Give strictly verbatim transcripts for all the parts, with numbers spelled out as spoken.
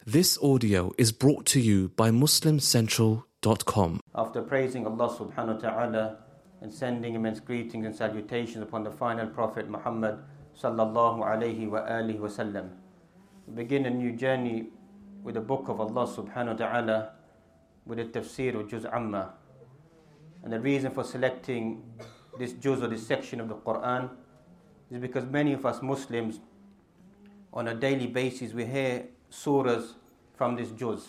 This audio is brought to you by muslim central dot com. After praising Allah subhanahu wa ta'ala and sending immense greetings and salutations upon the final Prophet Muhammad sallallahu alayhi wa alihi wa sallam, we begin a new journey with the book of Allah subhanahu wa ta'ala, with the tafsir of Juz Amma. And the reason for selecting this juz or this section of the Quran is because many of us Muslims on a daily basis we hear surahs from this juz,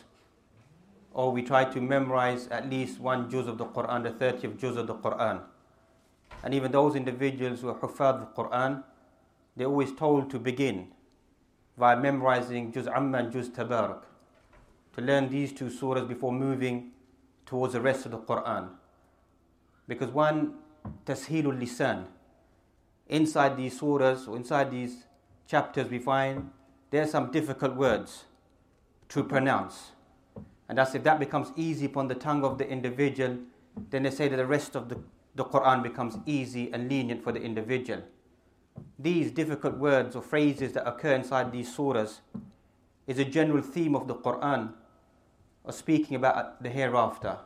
or we try to memorize at least one juz of the Quran, the thirtieth juz of the Quran. And even those individuals who are huffaz of the Quran, they're always told to begin by memorizing Juz Amma and Juz Tabarak, to learn these two surahs before moving towards the rest of the Quran. Because one, tasheelul lisan, inside these surahs or inside these chapters we find there are some difficult words to pronounce. And thus if that becomes easy upon the tongue of the individual, then they say that the rest of the, the Quran becomes easy and lenient for the individual. These difficult words or phrases that occur inside these surahs is a general theme of the Quran, of speaking about the hereafter,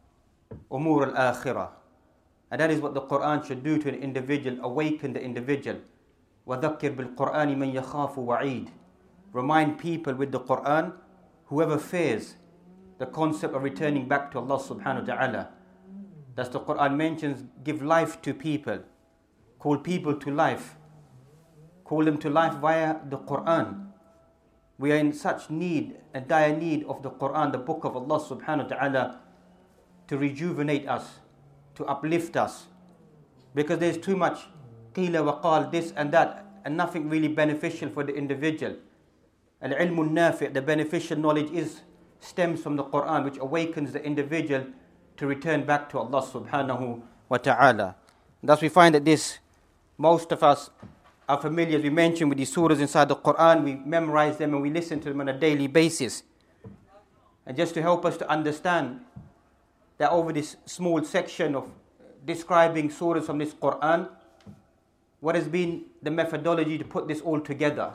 umur al-akhirah. And that is what the Quran should do to an individual, awaken the individual. وَذَكِّرْ بِالْقُرْآنِ مَنْ يَخَافُ وَعِيدٍ. Remind people with the Quran, whoever fears the concept of returning back to Allah subhanahu wa ta'ala. Thus the Quran mentions, give life to people, call people to life, call them to life via the Quran. We are in such need, a dire need of the Quran, the book of Allah subhanahu wa ta'ala, to rejuvenate us, to uplift us, because there's too much qila wa qal, this and that, and nothing really beneficial for the individual. Al-ilmu nafi', the beneficial knowledge is stems from the Quran, which awakens the individual to return back to Allah subhanahu wa ta'ala. Thus we find that this, most of us are familiar, as we mentioned, with these surahs inside the Quran. We memorize them and we listen to them on a daily basis. And just to help us to understand that over this small section of describing surahs from this Quran, what has been the methodology to put this all together.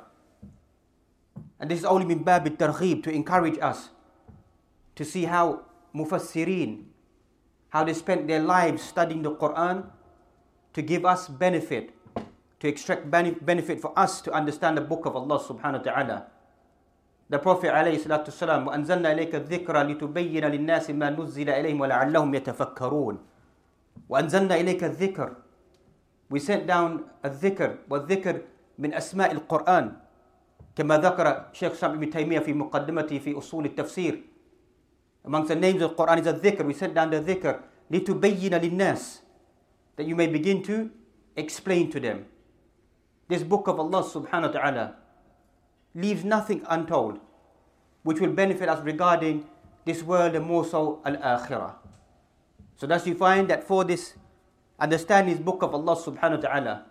And this has only been bab al-targhib, to encourage us to see how mufassirin, how they spent their lives studying the Quran to give us benefit, to extract benefit for us to understand the book of Allah subhanahu wa ta'ala. The Prophet alayhi salatu wasalam, وَأَنزَلْنَا إِلَيْكَ الذِّكْرَ لِتُبَيِّنَ لِلنَّاسِ مَا نُزِّلَ إِلَيْهِمْ وَلَعَلَّهُمْ يَتَفَكَّرُونَ. وَأَنزَلْنَا إِلَيْكَ الذِّكْرَ. We sent down a dhikr, والذكر من أسماء القرآن كما ذكر شيخ الإسلام ابن تيمية في مقدمته في أصول التفسير. Amongst the names of the Quran is a dhikr. We sent down the dhikr لِتُبَيِّنَ لِلنَّاسِ, that you may begin to explain to them. This book of Allah subhanahu wa ta'ala leaves nothing untold which will benefit us regarding this world and more so al-akhirah. So thus you find that for this understand this book of Allah subhanahu wa ta'ala,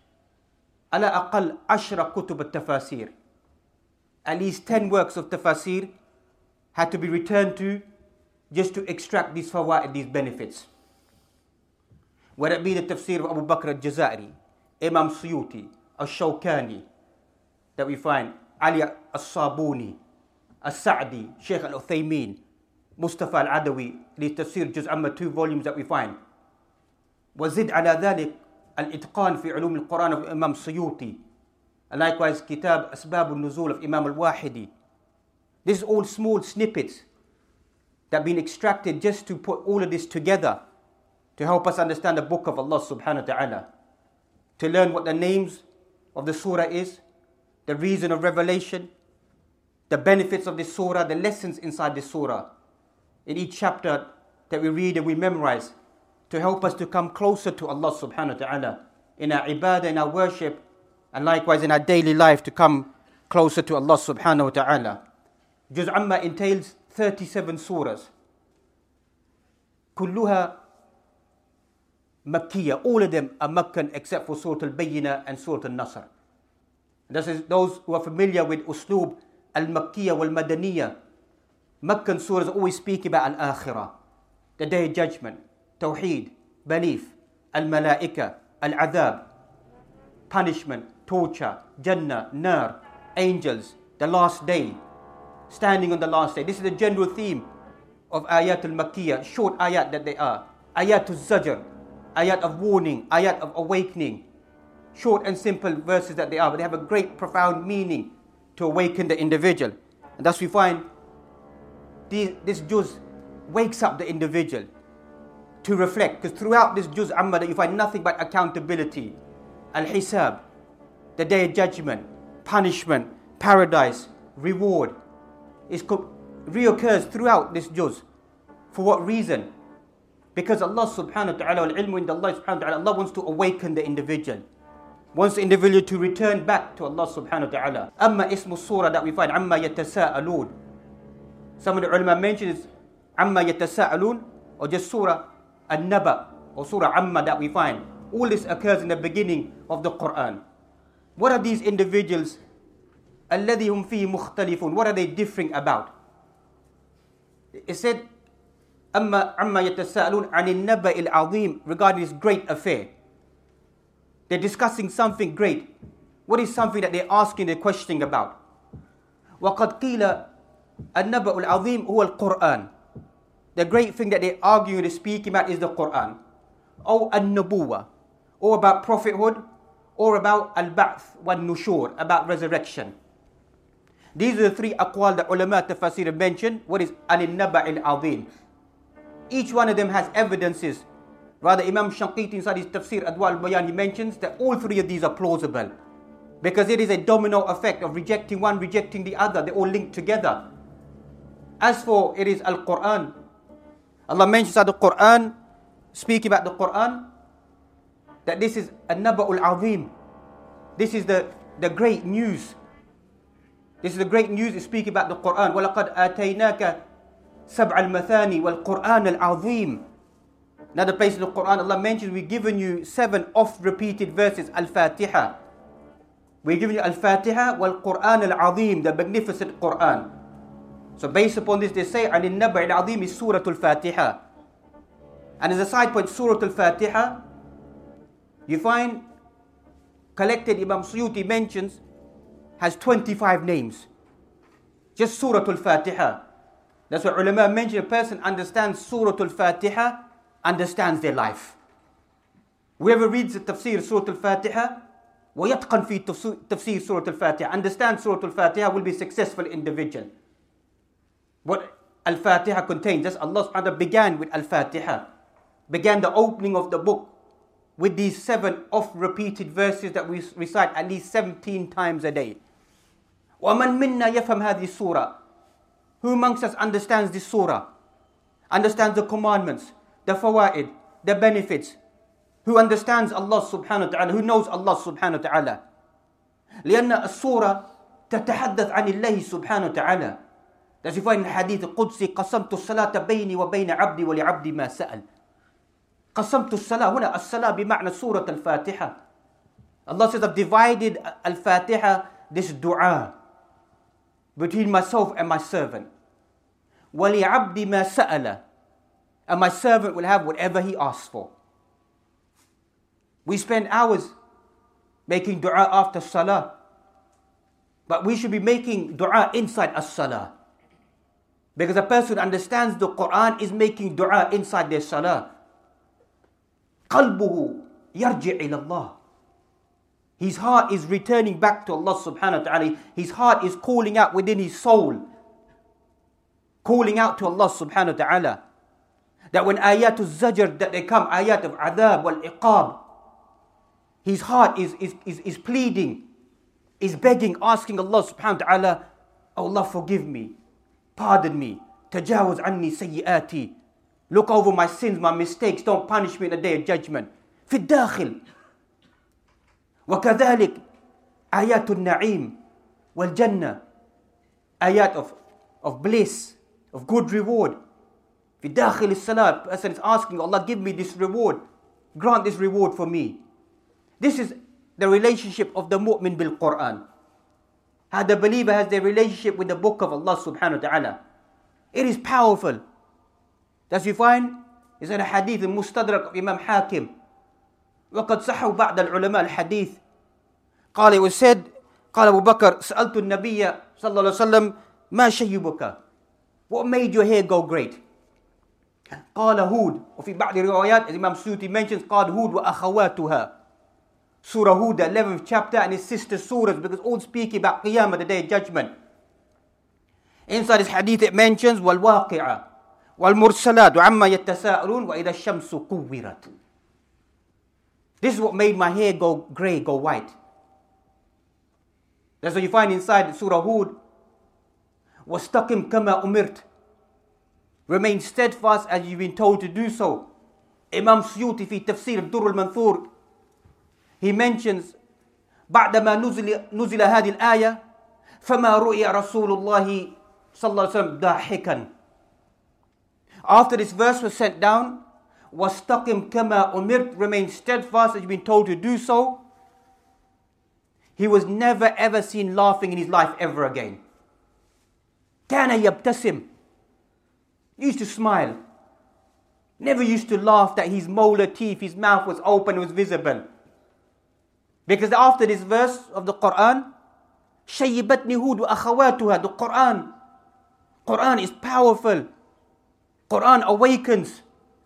ala aqal ashra kutub al-tafasir, at least ten works of tafasir had to be returned to just to extract these fawaid, these benefits. Whether it be the tafsir of Abu Bakr al-Jazairi, Imam Suyuti, al-Shawkani, that we find, Ali al-Sabuni, al-Sa'di, Sheikh al-Uthaymin, Mustafa al-Adawi, the tafsir Juz Amma, two volumes that we find. وزد على ذلك الإتقان في علوم القرآن of Imam Suyuti, and likewise Kitab Asbab al-Nuzul of Imam al-Wahidi. This is all small snippets that have been extracted just to put all of this together to help us understand the book of Allah subhanahu wa ta'ala, to learn what the names of the surah is, the reason of revelation, the benefits of this surah, the lessons inside this surah, in each chapter that we read and we memorize, to help us to come closer to Allah subhanahu wa ta'ala in our ibadah, in our worship, and likewise in our daily life to come closer to Allah subhanahu wa ta'ala. Juz Amma entails thirty-seven surahs. Kulluha Makkiyah, all of them are Meccan except for Surah Al-Bayyinah and Surah Al-Nasr. This is those who are familiar with Usloob Al-Makkiyah wal-Madaniyah. Meccan surahs always speak about Al-Akhirah, the Day of Judgment, Tawheed, belief, Al-Malaika, Al-Adhab, punishment, torture, Jannah, Nar, angels, the last day, standing on the last day. This is the general theme of Ayat al-Makkiyah, short ayat that they are. Ayat al-Zajr, ayat of warning, ayat of awakening. Short and simple verses that they are, but they have a great profound meaning to awaken the individual. And thus we find the, this juz wakes up the individual to reflect, because throughout this juz amma that you find nothing but accountability, al-hisab, the day of judgment, punishment, paradise, reward. It reoccurs throughout this juz. For what reason? Because Allah subhanahu wa ta'ala, al-ilmu inda Allah subhanahu wa ta'ala, Allah wants to awaken the individual. Wants the individual to return back to Allah subhanahu wa ta'ala. Amma ismu surah that we find, amma yatasa'aloon. Some of the ulama mentions amma yatasa'aloon, or just surah an-naba, or surah amma that we find. All this occurs in the beginning of the Quran. What are these individuals? Alladhi hum fihi mukhtalifun. What are they differing about? It said, amma amma yatasa'aloon anil naba'il azim, regarding this great affair. They're discussing something great. What is something that they're asking, they're questioning about? وَقَدْ قِيلَ النَّبَأُ الْعَظِيمُ هُوَ الْقُرْآنِ. The great thing that they're arguing, they're speaking about is the Quran. Or النبوة, or about prophethood, or about al-ba'th wal-nushur, about resurrection. These are the three aqwal that ulama tafasir have mentioned. What is an-naba' al-azim? Each one of them has evidences. Rather, Imam Shanqiti inside his tafsir Adwa al-Bayan, he mentions that all three of these are plausible. Because it is a domino effect of rejecting one, rejecting the other. They all link together. As for it is al-Quran, Allah mentions that the Quran, speaking about the Quran, that this is an-naba'ul azim. This is the, the great news. This is the great news, is speaking about the Quran. وَلَقَدْ آتَيْنَاكَ سَبْعَ الْمَثَانِ وَالْقُرْآنَ الْعَظِيمِ. Another place in the Quran, Allah mentions we've given you seven oft-repeated verses, Al-Fatiha. We've given you Al-Fatiha wal-Quran al-Azim, the magnificent Quran. So based upon this, they say, An al-Naba' al-Azim is Surah Al-Fatiha. And as a side point, Surah Al-Fatiha, you find, collected, Imam Suyuti mentions, has twenty-five names. Just Surah Al-Fatiha. That's what ulama mention. A person understands Surah Al-Fatiha, understands their life. Whoever reads the tafsir Surah Al-Fatiha, وَيَتْقَنْ فِي tafsir Surah Al-Fatiha, understands Surah Al-Fatiha, will be a successful individual. What Al-Fatiha contains, just Allah subhanahu wa ta'ala began with Al-Fatiha, began the opening of the book with these seven oft-repeated verses that we recite at least seventeen times a day. وَمَنْ مِنَّا يَفْهَمْ هَذِهِ surah. Who amongst us understands this surah? Understands the commandments, the fawaid, the benefits. Who understands Allah subhanahu wa ta'ala, who knows Allah subhanahu wa ta'ala. لأن السورة تتحدث عن الله سبحانه وتعالى. That's why in the hadith القدسي قسمت الصلاة بيني وبين عبدي ولعبدي ما سأل. قسمت الصلاة هنا الصلاة بمعنى سورة الفاتحة. Allah says, I've divided al-Fatiha, this dua, between myself and my servant. وَلِعَبْدِ مَا سَأَلَ. And my servant will have whatever he asks for. We spend hours making dua after salah. But we should be making dua inside as-salah. Because a person who understands the Quran is making dua inside their salah. قَلْبُهُ يَرْجِعِ إِلَى اللَّهِ. His heart is returning back to Allah subhanahu wa ta'ala. His heart is calling out within his soul. Calling out to Allah subhanahu wa ta'ala. That when ayatul zajr, that they come, ayat of adab wal iqab, his heart is, is, is, is pleading, is begging, asking Allah subhanahu wa ta'ala, oh Allah, forgive me, pardon me, tajawaz anni sayyiati, look over my sins, my mistakes, don't punish me in the day of judgment. في الداخل. وكذلك آيات النعيم والجنة, ayat of, of bliss, of good reward. في داخل الصلاة, person is asking, Allah, give me this reward, grant this reward for me. This is the relationship of the mu'min bil Quran. How the believer has their relationship with the book of Allah subhanahu wa ta'ala. It is powerful. As you find, is in a hadith, the Mustadrak of Imam Hakim. وقد صحوا بعض العلماء الحديث. قال, it was said, قال أبو بكر سألت النبي صلى الله عليه وسلم ما شيبك? What made your hair go great? قال هود. وفي بعض الروايات, as Imam Suyuti mentions, قال هود وأخواتها. Surah Hud, the eleventh chapter, and his sister surahs, because all speak about Qiyamah, the day of judgment. Inside this hadith it mentions وَالْوَاقِعَةِ وَالْمُرْسَلَاتِ وَعَمَّا يَتَّسَاءَلُونَ وَإِذَا الشَّمْسُ كُوِّرَتْ. This is what made my hair go grey, go white. That's what you find inside Surah Hud. وَاسْتَقِمْ كَمَا أُمِرْتَ. Remain steadfast as you've been told to do so. Imam Suyuti في تفسير الدر المنثور, he mentions بعدما نزل, نزل هذه الآية فما رؤي رسول الله صلى الله عليه وسلم ضاحكا. After this verse was sent down, وَاسْتَقِمْ كَمَا أُمِرْتَ, remain steadfast as you've been told to do so. He was never ever seen laughing in his life ever again. كَانَ يَبْتَسِمْ. He used to smile. Never used to laugh that his molar teeth, his mouth was open, was visible. Because after this verse of the Quran, شَيِّبَتْنِ هُودُ وَأَخَوَاتُهَا, the Quran. Quran is powerful. Quran awakens.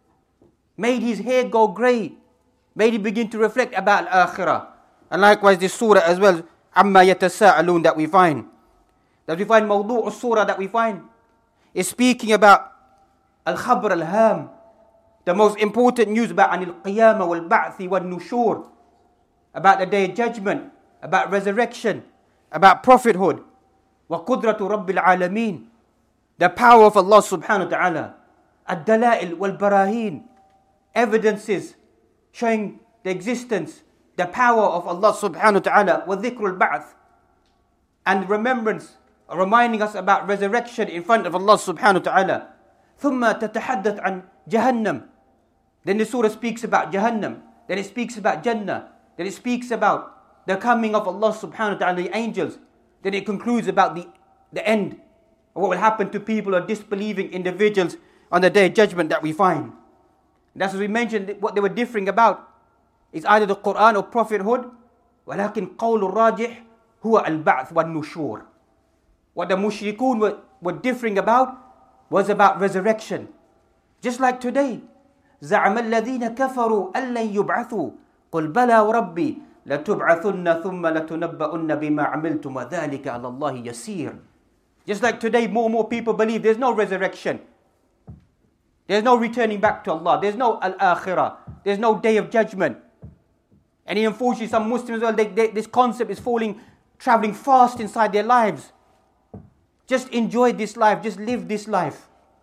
Made his hair go grey. Made him begin to reflect about Akhirah. And likewise this surah as well, عَمَّا يَتَسَاءَلُونَ, that we find. That we find mawdu' surah that we find is speaking about Al-Khabr Al-Ham, the most important news about Anil Qiyamah wal Ba'thi wal Nushur, about the day of judgment, about resurrection, about prophethood. Wa qudratu Rabbil Alameen, the power of Allah subhanahu wa ta'ala. Ad-Dala'il wal Barahin, evidences showing the existence, the power of Allah subhanahu wa ta'ala. Wa dhikr al-Ba'th, and remembrance, reminding us about resurrection in front of Allah subhanahu wa ta'ala. ثم تتحدث عن جهنم. Then the surah speaks about Jahannam. Then it speaks about Jannah. Then it speaks about the coming of Allah subhanahu wa ta'ala, the angels. Then it concludes about the, the end of what will happen to people or disbelieving individuals on the day of judgment that we find. And that's what we mentioned, what they were differing about is either the Quran or prophethood. ولكن قول الراجح هو البعث والنشور. What the mushrikun were, were differing about was about resurrection. Just like today. زعم الذين كفروا أن لن يبعثوا قل بلى وربي لتبعثن ثم لتنبؤن بما عملتم وذلك على الله يسير. Just like today, more and more people believe there's no resurrection. There's no returning back to Allah. There's no al-akhirah. There's no day of judgment. And unfortunately, some Muslims, well, they, they, this concept is falling, traveling fast inside their lives. Just enjoy this life. Just live this life.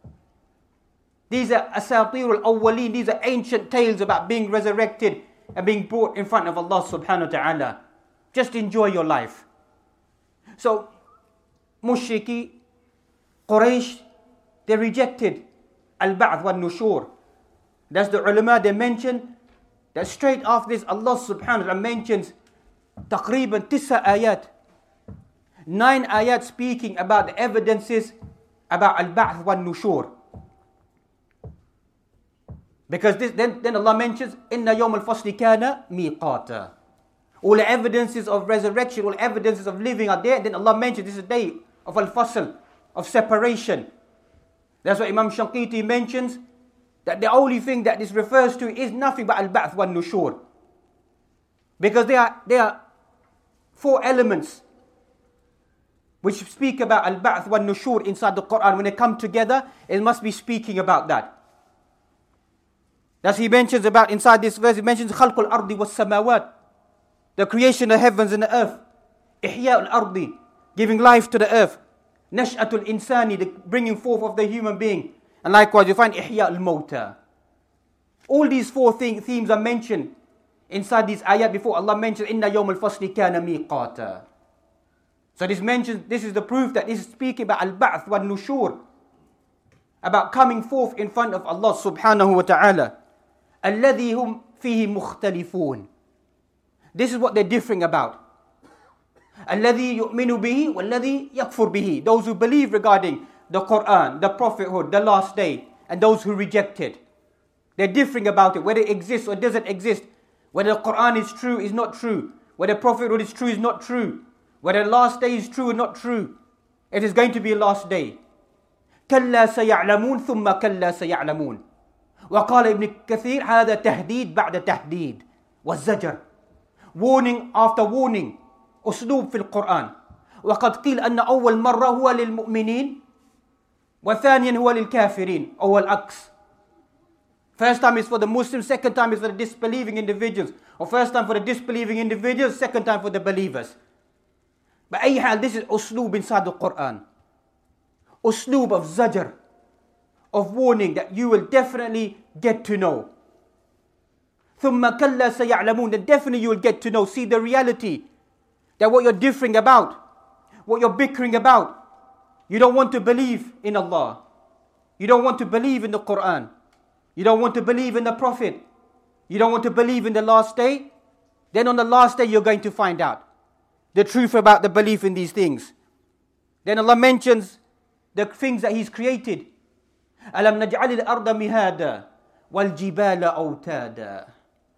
These are asatir al-awwaleen. These are ancient tales about being resurrected and being brought in front of Allah subhanahu wa ta'ala. Just enjoy your life. So, mushriki, Quraysh, they rejected al-ba'th wa nushur. That's the ulama, they mentioned that straight after this, Allah subhanahu wa ta'ala mentions taqriban tisa ayat. Nine ayat speaking about the evidences about al-ba'th wa nushur. Because this, then, then Allah mentions, Inna yawm al-fasli kana miqata. All the evidences of resurrection, all the evidences of living are there. Then Allah mentions this is a day of al-fasl, of separation. That's what Imam Shanqiti mentions, that the only thing that this refers to is nothing but al-ba'th wa nushur. Because there are, there are four elements which speak about al-ba'th wa nushur inside the Quran. When they come together, it must be speaking about that. As he mentions about inside this verse, he mentions khalqul ardi was samawat, the creation of heavens and the earth. Ihya al-ardi, giving life to the earth. Nash'atul insani, the bringing forth of the human being. And likewise you find ihya al-mawta. All these four thing, themes are mentioned inside these ayat before Allah mentions inna yawm al-fasli kana miqata. So this mentions, this is the proof that this is speaking about al-ba'th wa nushur, about coming forth in front of Allah subhanahu wa ta'ala. الذي هم فيه مختلفون. This is what they're differing about. الذي يؤمن به والذي يكفر به. Those who believe regarding the Quran, the prophethood, the last day, and those who reject it. They're differing about it, whether it exists or doesn't exist, whether the Quran is true, is not true, whether prophethood is true, is not true, whether the last day is true or not true. It is going to be a last day. كلا سيعلمون ثم كلا سيعلمون. وقال ابن كثير هذا تهديد بعد تهديد والزجر. Warning after warning. أسلوب في القرآن. وقد قيل أن أول مرة هو للمؤمنين وثانيا هو للكافرين أو العكس. First time is for the Muslims, second time is for the disbelieving individuals. Or first time for the disbelieving individuals, second time for the believers. But أي حال, this is أسلوب inside the Quran. Usloob of zajr, of warning that you will definitely get to know. ثُمَّ كَلَّا سَيَعْلَمُونَ, then definitely you will get to know, see the reality, that what you're differing about, what you're bickering about, you don't want to believe in Allah. You don't want to believe in the Quran. You don't want to believe in the Prophet. You don't want to believe in the last day. Then on the last day you're going to find out the truth about the belief in these things. Then Allah mentions the things that He's created. أَلَمْ نَجْعَلِ الْأَرْضَ مِهَادًا وَالْجِبَالَ أَوْتَادًا.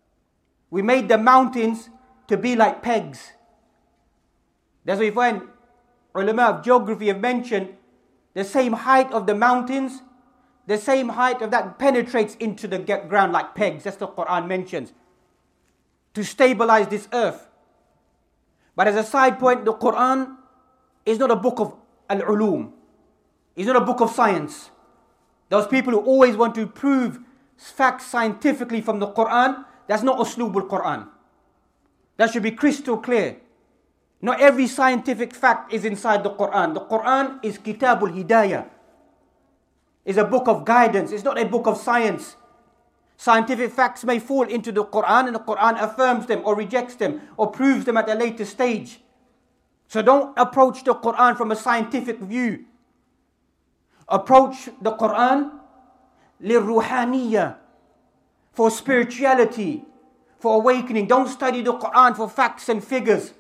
We made the mountains to be like pegs. That's why you find ulama of geography have mentioned the same height of the mountains, the same height of that penetrates into the ground like pegs. That's the Quran mentions. To stabilize this earth. But as a side point, the Quran is not a book of al-ulum. It's not a book of science. Those people who always want to prove facts scientifically from the Quran, that's not usloob al-Quran. That should be crystal clear. Not every scientific fact is inside the Quran. The Quran is kitabul hidayah. It's a book of guidance. It's not a book of science. Scientific facts may fall into the Quran and the Quran affirms them or rejects them or proves them at a later stage. So don't approach the Quran from a scientific view. Approach the Quran للروحانية, for spirituality, for awakening. Don't study the Quran for facts and figures.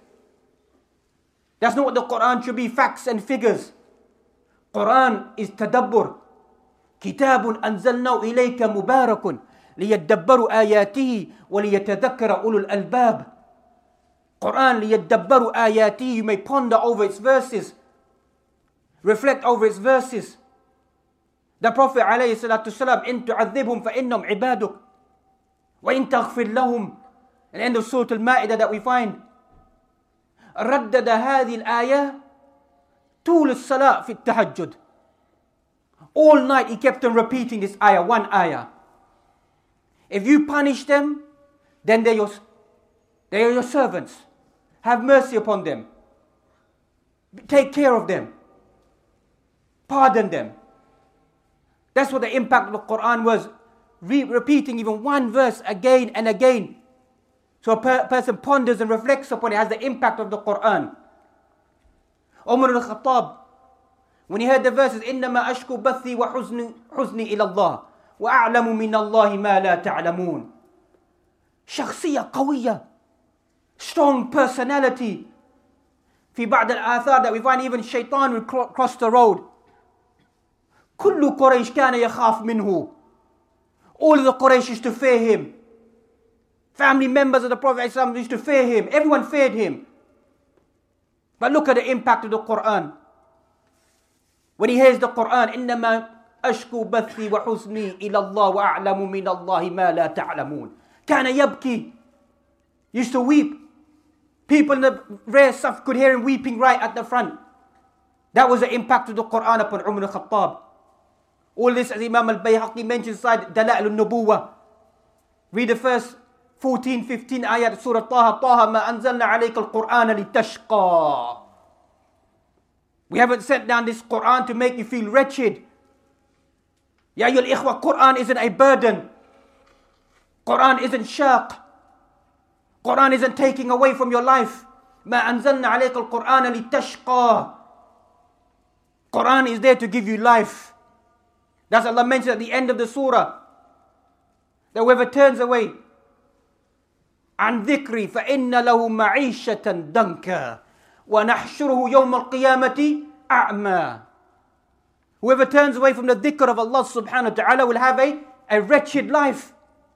That's not what the Quran should be, facts and figures. Quran is tadabbur. كتاب أنزلناه إليك مبارك ليدبروا آياته وليتذكر أولو الألباب. Quran ليدبروا آياته, you may ponder over its verses, reflect over its verses. The Prophet عليه الصلاة والسلام, إن تعذبهم فإنهم عبادك وإن تغفر لهم, at the end of Surah Al-Ma'idah that we find, ردد هذه الآية طول الصلاة في التهجد. All night he kept on repeating this ayah, one ayah. If you punish them, then they're your, they are your servants. Have mercy upon them. Take care of them. Pardon them. That's what the impact of the Quran was. Re- repeating even one verse again and again. So a per- person ponders and reflects upon it, has the impact of the Quran. Umar al-Khattab, when he heard the verses, إِنَّمَا أَشْكُ بَثِّي وَحُزْنِي حُزْنِي إِلَى اللَّهِ وَأَعْلَمُ مِنَ اللَّهِ مَا لَا تَعْلَمُونَ. شخصية قوية, strong personality. في بعض الآثار that we find even shaitan will cro- cross the road. كل قريش كان يخاف منه. All of the Quraysh used to fear him. Family members of the Prophet ﷺ used to fear him. Everyone feared him. But look at the impact of the Quran. When he hears the Quran, إِنَّمَا أَشْكُو بَثِّي وَحُزْنِي إِلَى اللَّهِ وَأَعْلَمُ مِنَ اللَّهِ مَا لَا تَعْلَمُونَ. كَانَ يَبْكِي. Used to weep. People in the rare stuff could hear him weeping right at the front. That was the impact of the Quran upon Umar al-Khattab. All this, as Imam al-Bayhaqi mentions inside Dala'il al-Nubuwah. Read the first fourteen, fifteen ayat Surah Taha. Taha ma anzalna alayka al-Qur'ana litashqa. We haven't sent down this Quran to make you feel wretched. Ya ayyuhal ikhwa, Quran isn't a burden. Quran isn't shaq. Quran isn't taking away from your life. Ma anzalna alayka al-Qur'ana litashqa. Quran is there to give you life. That's Allah mentioned at the end of the surah. That whoever turns away عن ذكري فإن له معيشة ضنكا ونحشره يوم القيامة أعمى. Whoever turns away from the dhikr of Allah subhanahu wa ta'ala will have a, a wretched life.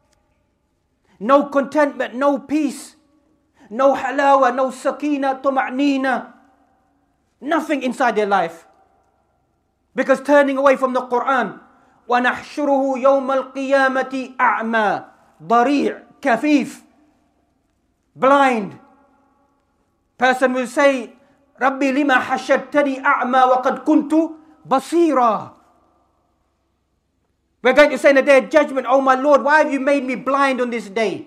No contentment, no peace, no halawa, no sakina, tuma'nina. Nothing inside their life. Because turning away from the Quran, وَنَحْشُرُهُ يَوْمَ الْقِيَامَةِ أَعْمَى ضَرِيعٌ كَفِيفٌ, blind. Person will say, رَبِّ لِمَا حَشَرْتَنِي أَعْمَى وَقَدْ كُنْتُ بَصِيرًا. We're going to say in the day of judgment, oh my Lord, why have you made me blind on this day?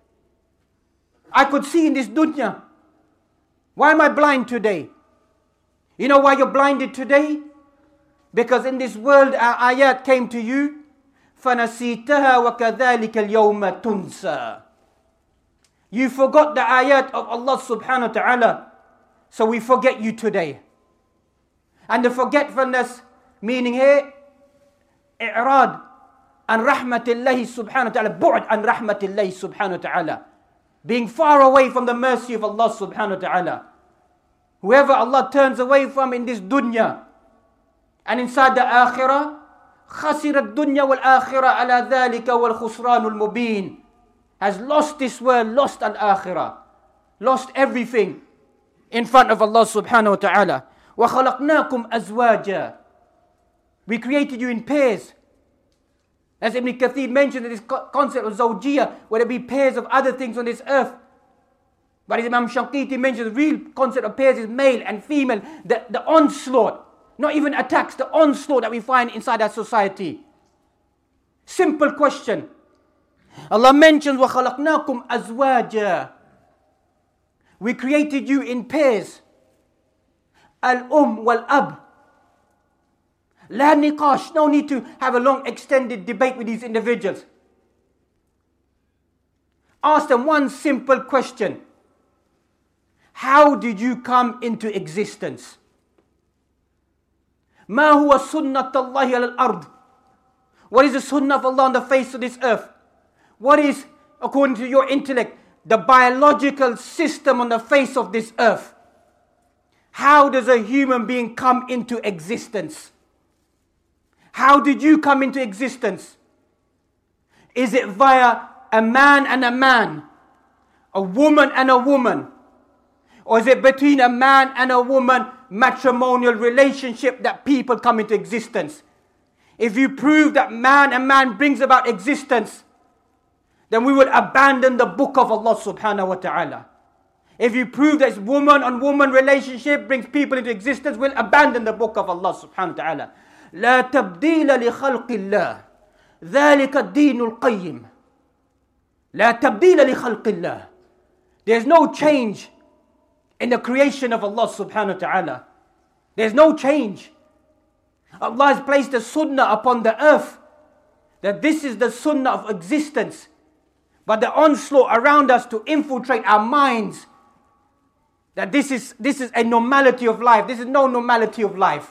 I could see in this dunya. Why am I blind today? You know why you're blinded today? Because in this world our ayat came to you. فَنَسِيتَهَا وَكَذَلِكَ الْيَوْمَ تُنْسَى. You forgot the ayat of Allah subhanahu wa ta'ala. So we forget you today. And the forgetfulness, meaning here, i'rad an rahmatillahi subhanahu wa ta'ala, bu'd an rahmatillahi subhanahu wa ta'ala. Being far away from the mercy of Allah subhanahu wa ta'ala. Whoever Allah turns away from in this dunya and inside the akhirah, خسر الدنيا والآخرة على ذلك والخسران المبين, has lost this world, lost al-akhirah, lost everything in front of Allah subhanahu wa ta'ala. وَخَلَقْنَاكُمْ أَزْوَاجًا. We created you in pairs. As Ibn Kathir mentioned, this concept of zawjiyah, where there be pairs of other things on this earth. But as Imam Shanqiti mentions, the real concept of pairs is male and female. The, the onslaught, not even attacks, the onslaught that we find inside our society. Simple question. Allah mentions, وَخَلَقْنَاكُمْ أَزْوَاجًا. We created you in pairs. Al-Um wal-Ab. La niqash, no need to have a long extended debate with these individuals. Ask them one simple question. How did you come into existence? Ma huwa sunnatullahi al-ard. What is the sunnah of Allah on the face of this earth? What is, according to your intellect, the biological system on the face of this earth? How does a human being come into existence? How did you come into existence? Is it via a man and a man? A woman and a woman? Or is it between a man and a woman, matrimonial relationship that people come into existence? If you prove that man and man brings about existence, then we will abandon the book of Allah subhanahu wa ta'ala. If you prove that woman on woman relationship brings people into existence, we'll abandon the book of Allah subhanahu wa ta'ala. لا تبديل لخلق الله ذلك الدين القيم. لا تبديل لخلق الله. There's no change in the creation of Allah subhanahu wa ta'ala. There's no change. Allah has placed a sunnah upon the earth, that this is the sunnah of existence. But the onslaught around us to infiltrate our minds, that this is, this is a normality of life. This is no normality of life.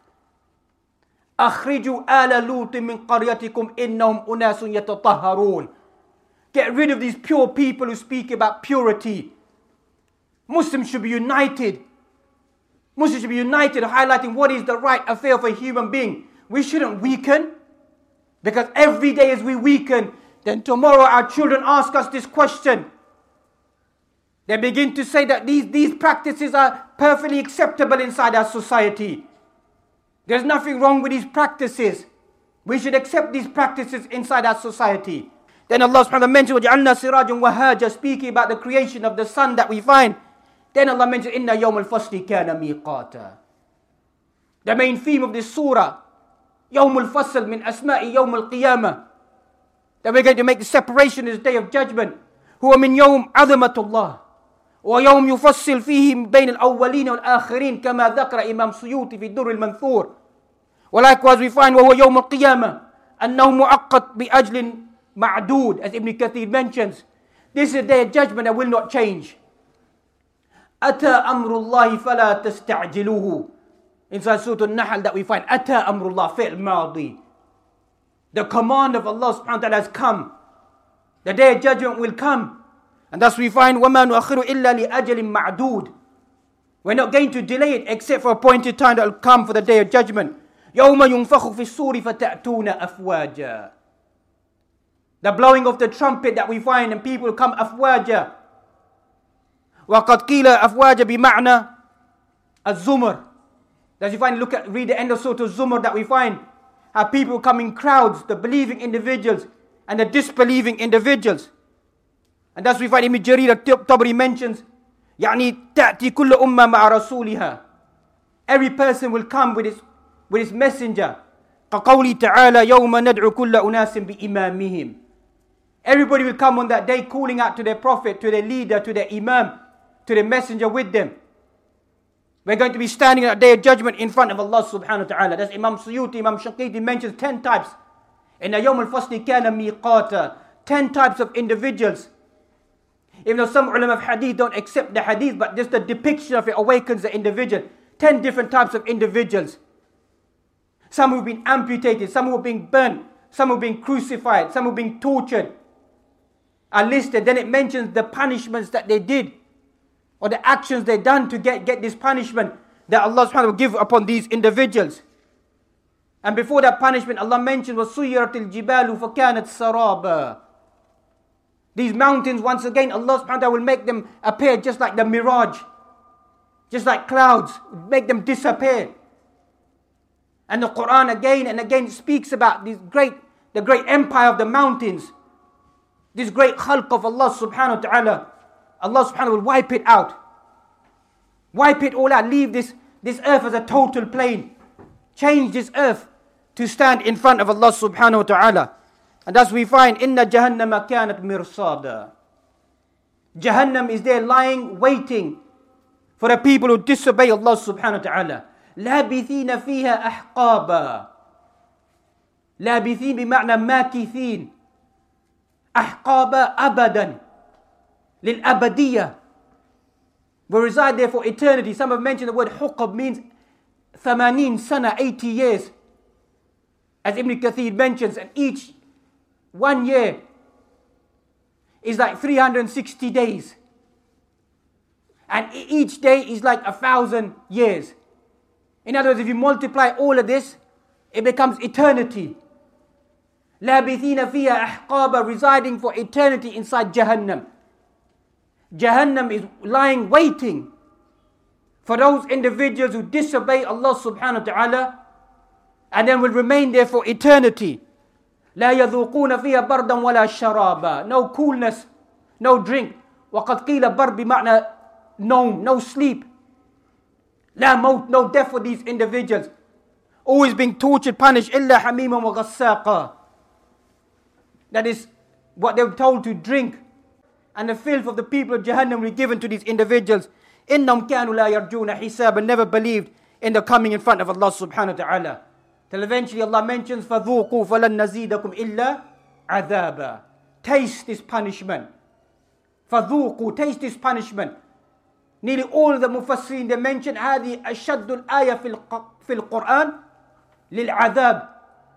أخرجوا آل لوط من قريتكم إنهم أناس يتطهرون. Get rid of these pure people who speak about purity. Muslims should be united. Muslims should be united, highlighting what is the right affair of a human being. We shouldn't weaken, because every day as we weaken, then tomorrow our children ask us this question. They begin to say that these, these practices are perfectly acceptable inside our society. There's nothing wrong with these practices. We should accept these practices inside our society. Then Allah subhanahu wa ta'ala mentioned, وَجَعَلْنَا سِرَاجًا وَهَاجًا, speaking about the creation of the sun that we find. Then Allah mentioned, إِنَّ يَوْمَ الْفَصْلِ كَانَ مِيقَاتًا. The main theme of this surah, يَوْمُ الْفَصْلِ مِنْ أَسْمَاءِ يَوْمُ الْقِيَامَةِ, that we're going to make the separation in this day of judgment. هُوَ مِنْ يَوْمِ عَظَمَةُ اللَّهِ ويوم يفصل فيه بين الأولين والآخرين كما ذكر إمام سيوطي في الدر المنثور. Likewise we find وهو يوم القيامة أنه مؤقت بأجل معدود, as Ibn Kathir mentions. This is a day of judgment that will not change. أتى أمر الله فلا تستعجلوه. Inside Surah Al-Nahl that we find أتى أمر الله فعل ماضي. The command of Allah subhanahu wa ta'ala has come. The day of judgment will come. And thus we find وَمَا نُؤَخِّرُ إِلَّا لِأَجَلٍ مَعْدُودٍ. We're not going to delay it except for a appointed time that will come for the day of judgment. يَوْمَ يُنْفَخُ فِي الصُّورِ فَتَأْتُونَ أَفْوَاجًا. The blowing of the trumpet that we find, and people come أفواجا. وَقَدْ قِيلَ أَفْوَاجًا بِمَعْنَى Az-Zumar. As you find, look at, read the end of Surah Az-Zumar, that we find how people come in crowds, the believing individuals and the disbelieving individuals. And thus we find Ibn Jarir al-Tabari mentions, يعني تأتي كل أمة مع رسولها. Every person will come with his, with his messenger. كقوله تعالى يوم ندعو كل أناس بإمامهم. Everybody will come on that day calling out to their prophet, to their leader, to their imam, to their messenger with them. We're going to be standing at the day of judgment in front of Allah subhanahu wa ta'ala. That's Imam Suyuti, Imam Shaqiti mentions ten types. In the Yawm al-Fasli kana miqata. Ten types of individuals. Even though some ulama of hadith don't accept the hadith, but just the depiction of it awakens the individual. Ten different types of individuals. Some who've been amputated, some who are being burnt, some who are being crucified, some who are being tortured are listed. Then it mentions the punishments that they did, or the actions they done to get, get this punishment that Allah subhanahu wa ta'ala will give upon these individuals. And before that punishment, Allah mentioned وَسُيِّرَتِ الْجِبَالُ فَكَانَتْ سَرَابًا. These mountains, once again, Allah subhanahu wa ta'ala will make them appear just like the mirage, just like clouds, make them disappear. And the Quran again and again speaks about this great, the great empire of the mountains, this great khalq of Allah subhanahu wa ta'ala. Allah subhanahu wa ta'ala will wipe it out. Wipe it all out. Leave this, this earth as a total plain. Change this earth to stand in front of Allah subhanahu wa ta'ala. And thus we find, Inna Jahannama kanat mirsada. Jahannam is there lying, waiting for the people who disobey Allah subhanahu wa ta'ala. لابثين فيها أحقابا. لابثين بمعنى ماكثين. أحقابا أبدا. للأبدية. Will reside there for eternity. Some have mentioned the word huqab means ثمانين sana, eighty years. As Ibn Kathir mentions, and each one year is like three hundred sixty days. And each day is like a thousand years. In other words, if you multiply all of this, it becomes eternity. لابثين فيها أحقابا, residing for eternity inside Jahannam. Jahannam is lying waiting for those individuals who disobey Allah subhanahu wa ta'ala, and then will remain there for eternity. لا يذوقون فيها بردا ولا شرابا. No coolness, no drink. وقد قيل برد بمعنى نوم, no sleep. لا موت, no death for these individuals. Always being tortured, punished. إلا حميما وغساقا. That is what they were told to drink. And the filth of the people of Jahannam will be given to these individuals. إنهم كانوا لا يرجون حسابا, never believed in the coming in front of Allah subhanahu wa ta'ala. Till eventually Allah mentions فَذُوقُوا فَلَنْ نَزِيدَكُمْ إِلَّا عَذَابًا. Taste this punishment. فَذُوقُوا, taste this punishment. Nearly all of the Mufassirin, they mention هذه أشد الآية في القرآن للعذاب.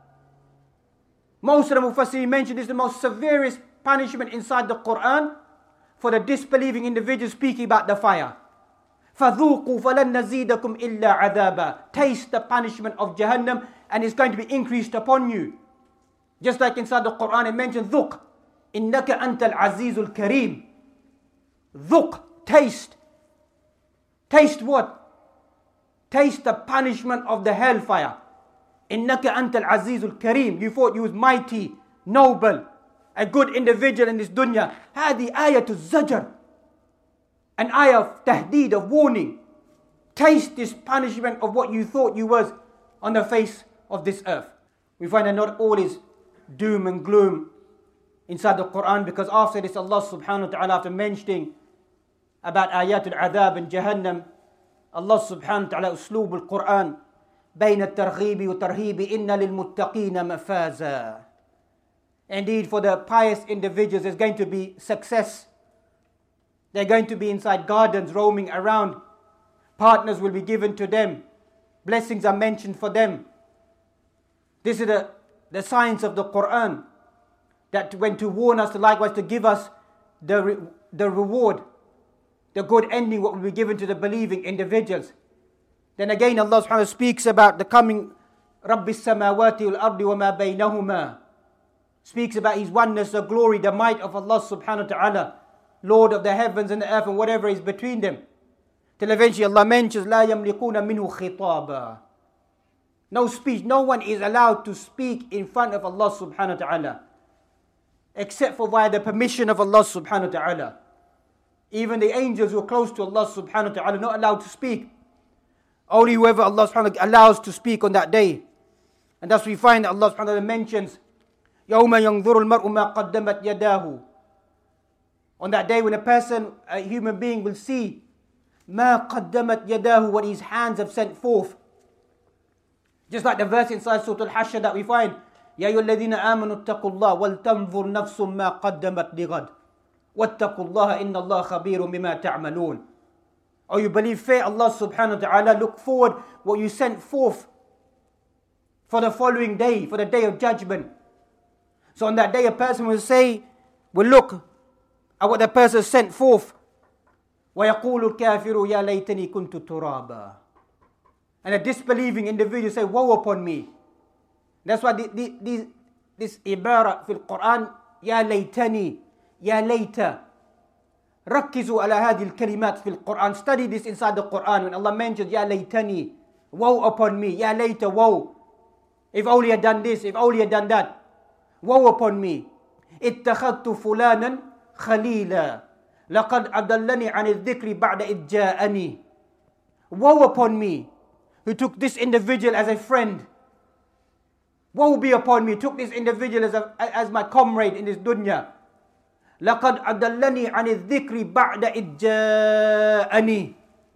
Most of the Mufassirin mention this is the most severest punishment inside the Quran for the disbelieving individuals, speaking about the fire. فَذُوقُوا فَلَنْ نَزِيدَكُمْ إِلَّا عَذَابًا. Taste the punishment of Jahannam, and it's going to be increased upon you. Just like inside the Quran it mentions ذُقْ إِنَّكَ أَنْتَ الْعَزِيزُ الْكَرِيمُ. ذُقْ, taste. Taste what? Taste the punishment of the hellfire. إِنَّكَ أَنْتَ الْعَزِيزُ الْكَرِيمُ. You thought you was mighty, noble, a good individual in this dunya. هذه آية الزجر. An ayah of tahdeed, of warning. Taste this punishment of what you thought you was on the face of this earth. We find that not all is doom and gloom inside the Quran, because after this Allah subhanahu wa ta'ala, after mentioning about ayatul adhab and Jahannam, Allah subhanahu wa ta'ala usloob al-Quran بين الترغيب والترهيب إن للمتقين مفازا. Indeed, for the pious individuals there's going to be success. They're going to be inside gardens roaming around. Partners will be given to them. Blessings are mentioned for them. This is the, the science of the Quran, that when to warn us, likewise to give us the, re, the reward, the good ending, what will be given to the believing individuals. Then again Allah subhanahu wa ta'ala speaks about the coming Rabbi samawati wal ardi wa ma baynahuma. Speaks about His oneness, the glory, the might of Allah subhanahu wa ta'ala, Lord of the heavens and the earth and whatever is between them. Till eventually Allah mentions, لا يملكون منه خطابا. No speech, no one is allowed to speak in front of Allah subhanahu wa ta'ala. Except for via the permission of Allah subhanahu wa ta'ala. Even the angels who are close to Allah subhanahu wa ta'ala are not allowed to speak. Only whoever Allah subhanahu wa ta'ala allows to speak on that day. And thus we find that Allah subhanahu wa ta'ala mentions, يَوْمَ يَنْظُرُ الْمَرْءُ مَا قَدَّمَتْ يَدَاهُ. On that day when a person, a human being will see, مَا قَدَّمَتْ يَدَاهُ, what his hands have sent forth. Just like the verse inside Surah Al-Hashr that we find, يَا أَيُّهَا الَّذِينَ آمَنُوا اتَّقُوا اللَّهَ وَلْتَنْظُرْ نَفْسٌ مَا قَدَّمَتْ لِغَدٍ وَاتَّقُوا اللَّهَ إِنَّ اللَّهَ خَبِيرٌ بِمَا تَعْمَلُونَ. Or you believe fear Allah subhanahu wa ta'ala, look forward what you sent forth for the following day, for the day of judgment. So on that day a person will say, will look at what the person sent forth. وَيَقُولُ الْكَافِرُ يَا لَيْتَنِي كُنْتُ تُرَابًا. And a disbelieving individual say, woe upon me. That's why the, the, the, this ibara fil Quran, يا ليتني, يا ليت. ركزوا على هذه الكلمات في القرآن. Study this inside the Quran when Allah mentions يا ليتني, woe upon me, يا ليت, woe. If only I had done this, if only I had done that. Woe upon me. اتخذت فلانا خليلا لقد أضلني عن الذكر بعد إذ جاءني. Woe upon me who took this individual as a friend. Woe be upon me, took this individual as, a, as my comrade in this dunya. لقد أضلني عن الذكر بعد إذ جاءني.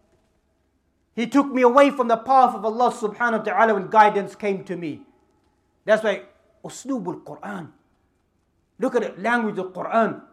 He took me away from the path of Allah subhanahu wa ta'ala when guidance came to me. That's why أسلوب القرآن. Look at the language of the Quran.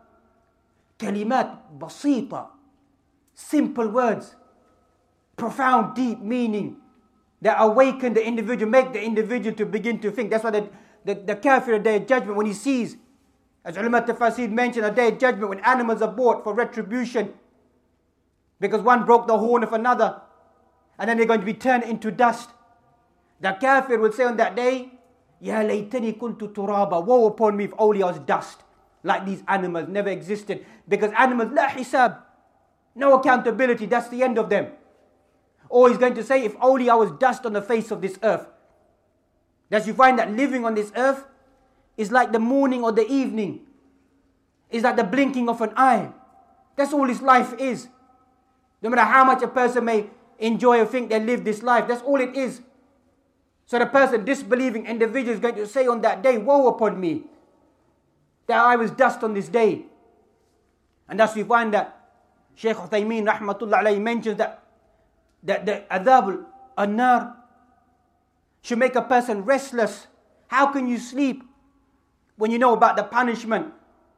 كلمات بسيطة, simple words, profound, deep meaning that awaken the individual, make the individual to begin to think. That's why the, the, the kafir, the day of judgment, when he sees, as ulama tafasir mentioned, a day of judgment when animals are brought for retribution because one broke the horn of another and then they're going to be turned into dust. The kafir will say on that day, Ya laytani kuntu turaba, woe upon me if only I was dust, like these animals never existed. Because animals, la hisab, no accountability, that's the end of them. Or he's going to say, if only I was dust on the face of this earth. Thus you find that living on this earth is like the morning or the evening. It's like the blinking of an eye. That's all his life is. No matter how much a person may enjoy or think they live this life, that's all it is. So the person, disbelieving individual, is going to say on that day, woe upon me, that I was dust on this day. And thus we find that Shaykh Uthaymeen rahmatullah alayhi mentions that, that the adhab al-nar should make a person restless. How can you sleep when you know about the punishment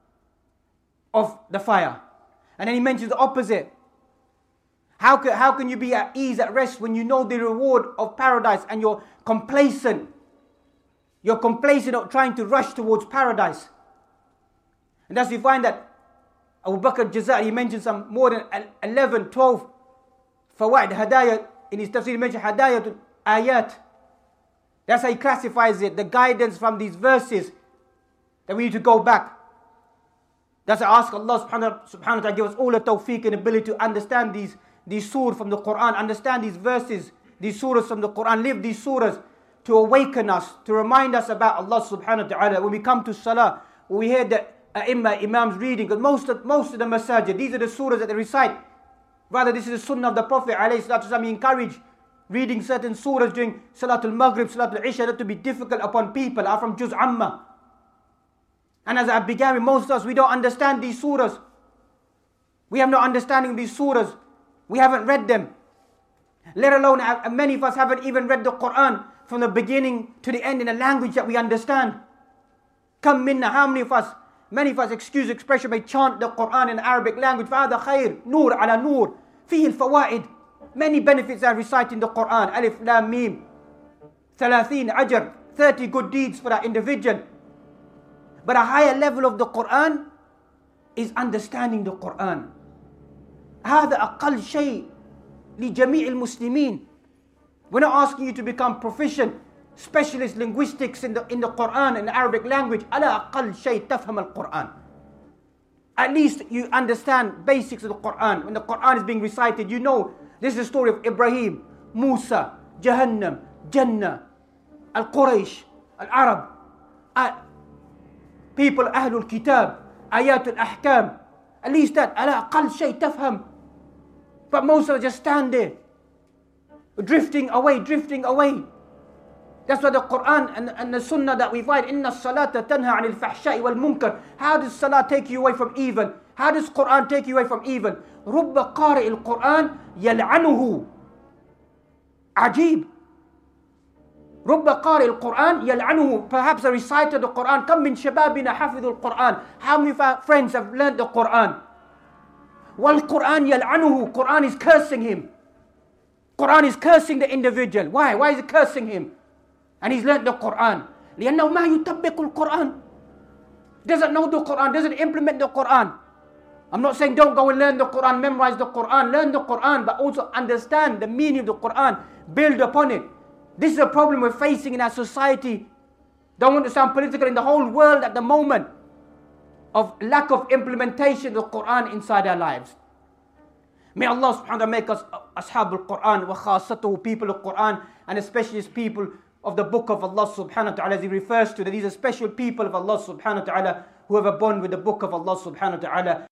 of the fire? And then he mentions the opposite. How can, how can you be at ease, at rest, when you know the reward of paradise and you're complacent? You're complacent of trying to rush towards paradise. And thus we find that Abu Bakr Jazari, he mentions some more than eleven, twelve fawaid, hadayat. In his tafsir he mentioned hadayat ayat. That's how he classifies it, the guidance from these verses that we need to go back. That's why I ask Allah subhanahu, subhanahu wa ta'ala give us all the tawfiq and ability to understand these, these surahs from the Quran, understand these verses, these surahs from the Quran, live these surahs to awaken us, to remind us about Allah subhanahu wa ta'ala. When we come to salah, when we hear the A'imma, Imams reading, because most of, most of the masajid, these are the surahs that they recite. Rather, this is the sunnah of the Prophet alayhi salatu wasalam. He encouraged reading certain surahs during Salatul Maghrib, Salatul Isha, not to be difficult upon people, are from Juz Amma. And as I began with most of us, we don't understand these surahs. We have no understanding of these surahs. We haven't read them. Let alone, many of us haven't even read the Quran from the beginning to the end in a language that we understand. Kam minna, how many of us, many of us, excuse the expression, may chant the Quran in Arabic language. فَهَذَا خَيْرٌ نُور عَلَى نُور فِيهِ الْفَوَائِدِ. Many benefits are recited in the Quran. Alif, Lam, Mim. thirteen ajr, thirty good deeds for that individual. But a higher level of the Quran is understanding the Quran. هذا أقل شيء لجميع المسلمين. We're not asking you to become proficient, specialist linguistics in the, in the Quran, in the Arabic language. على أقل شيء تفهم القرآن. At least you understand basics of the Quran. When the Quran is being recited, you know This is the story of Ibrahim, Musa, Jahannam, Jannah, Al-Quraysh, Al-Arab, uh, people, Ahlul Kitab, Ayatul Ahkam. At least that, ala aqal shay tafham. But most of us just stand there, drifting away, drifting away. That's why the Quran and, and the Sunnah that we find, Inna salata tanha anil fahsha'i wal munkar. How does Salah take you away from evil? How does Quran take you away from evil? Rubba qari al-Quran yal'anuhu. Ajib. Rubba qari al-Quran yal'anuhu. Perhaps a reciter of the Quran. Kam min shababina hafidhu al-Quran. How many of our friends have learned the Quran? Wal Quran yal'anuhu. Quran is cursing him. Quran is cursing the individual. Why? Why is it cursing him? And he's learned the Quran. لأنه ما يطبق القرآن. Doesn't know the Quran, doesn't implement the Quran. I'm not saying don't go and learn the Quran, memorize the Quran, learn the Quran, but also understand the meaning of the Quran, build upon it. This is a problem we're facing in our society. Don't want to sound political, in the whole world at the moment, of lack of implementation of the Quran inside our lives. May Allah subhanahu wa ta'ala make us ashab al-Quran wa khasatuhu, people of Quran, and especially as people of the book of Allah subhanahu wa ta'ala, as he refers to that these are special people of Allah subhanahu wa ta'ala who have a bond with the book of Allah subhanahu wa ta'ala.